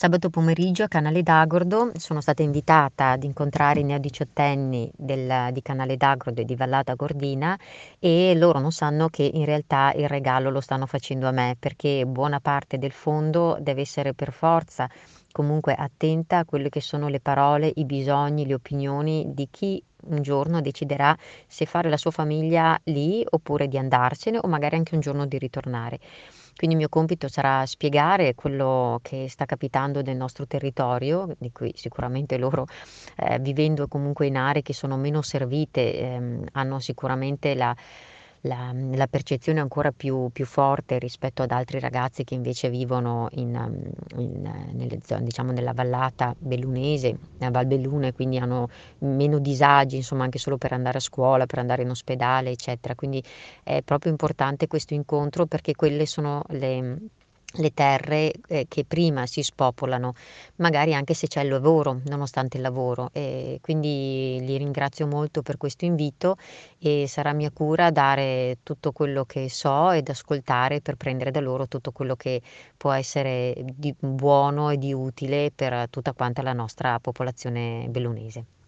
Sabato pomeriggio a Canale d'Agordo sono stata invitata ad incontrare i neodiciottenni di Canale d'Agordo e di Vallata Gordina e loro non sanno che in realtà il regalo lo stanno facendo a me, perché buona parte del fondo deve essere per forza comunque attenta a quelle che sono le parole, i bisogni, le opinioni di chi un giorno deciderà se fare la sua famiglia lì oppure di andarsene o magari anche un giorno di ritornare. Quindi il mio compito sarà spiegare quello che sta capitando nel nostro territorio, di cui sicuramente loro, vivendo comunque in aree che sono meno servite, hanno sicuramente la percezione ancora più forte rispetto ad altri ragazzi che invece vivono nelle zone diciamo nella vallata bellunese, a Val Bellune, quindi hanno meno disagi, insomma, anche solo per andare a scuola, per andare in ospedale, eccetera. Quindi è proprio importante questo incontro perché quelle sono le terre, che prima si spopolano, magari anche se c'è il lavoro, nonostante il lavoro. Quindi li ringrazio molto per questo invito e sarà mia cura dare tutto quello che so ed ascoltare per prendere da loro tutto quello che può essere di buono e di utile per tutta quanta la nostra popolazione bellunese.